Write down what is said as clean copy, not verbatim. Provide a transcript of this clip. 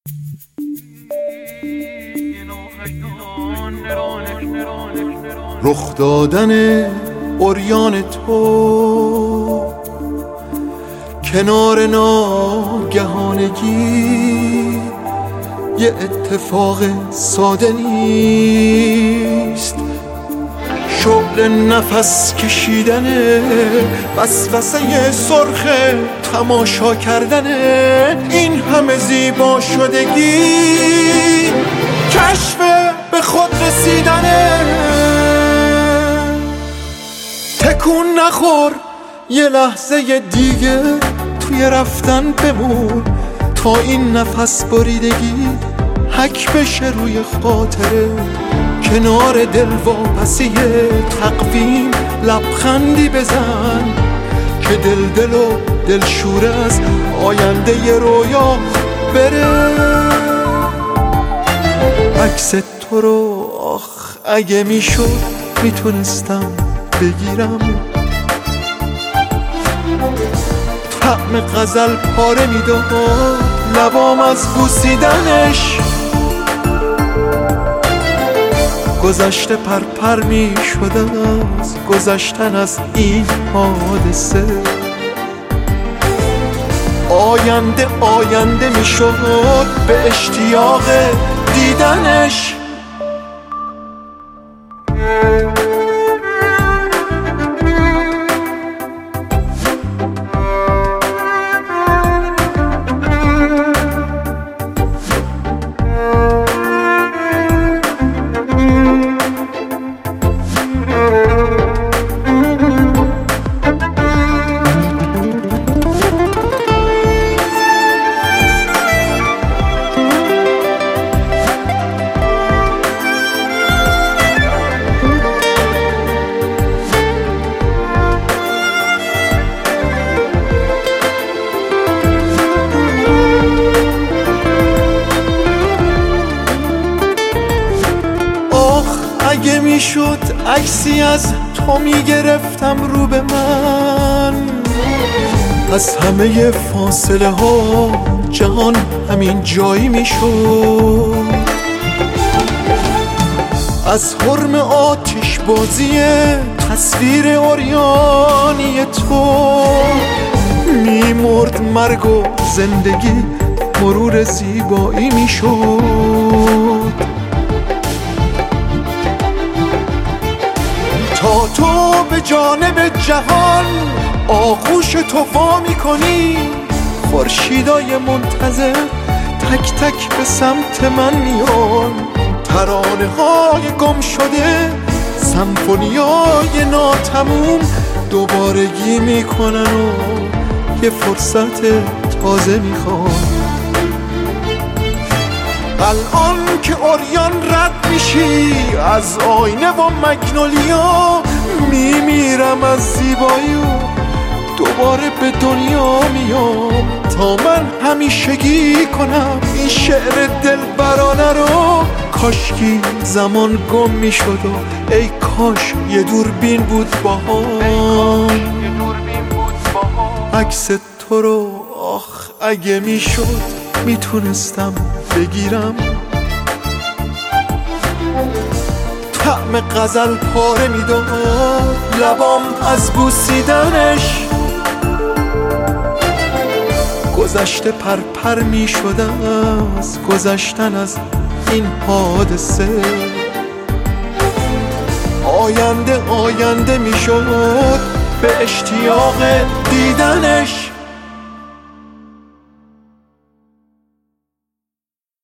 رخ دادن عریان تو کنار ناگهانگی یه اتفاق ساده نیست. شغل نفس کشیدن وسوسه سرخ تماشا کردن این همه زیبا شدگی، کشف به خود رسیدن. تکون نخور، یه لحظه دیگه توی رفتن بمون تا این نفس بریدگی حک بشه روی خاطره. کنار دلواپسی تقویم لبخندی بزن که دل و دلشوره از آینده ی رویا بره. عکس تو رو آخ اگه میشد میتونستم بگیرم، طعم غزل پاره میداد لبام از بوسیدنش. گذشته پرپر میشد از گذشتن از این حادثه. آینده آینده میشد به اشتیاق دیدنش. اگه میشد عکسی از تو میگرفتم رو به من، از همه فاصله ها جهان همین جایی میشد. از حرم آتش بازی تصویر عریانی تو میمرد مرگ و زندگی مرور زیبایی میشد. تا تو به جانب جهان آغوش تو وا میکنی، خورشیدای منتظر تک تک به سمت من میان. ترانه های گم شده سمفونیای ناتموم دوبارگی میکنن و یه فرصت تازه میخوان. الان که عریان رد میشی از آینه و مگنولیا، میمیرم از زیبایی و دوباره به دنیا میام تا من همیشگی کنم این شعر دلبرانه رو. کاشکی زمان گم میشد و ای کاش یه دوربین بود باهام. عکس تو رو آخ اگه میشد میتونستم بگیرم، طعم غزل پاره میداد لبام از بوسیدنش. گذشته پرپر میشد از گذشتن از این حادثه. آینده آینده میشد به اشتیاق دیدنش.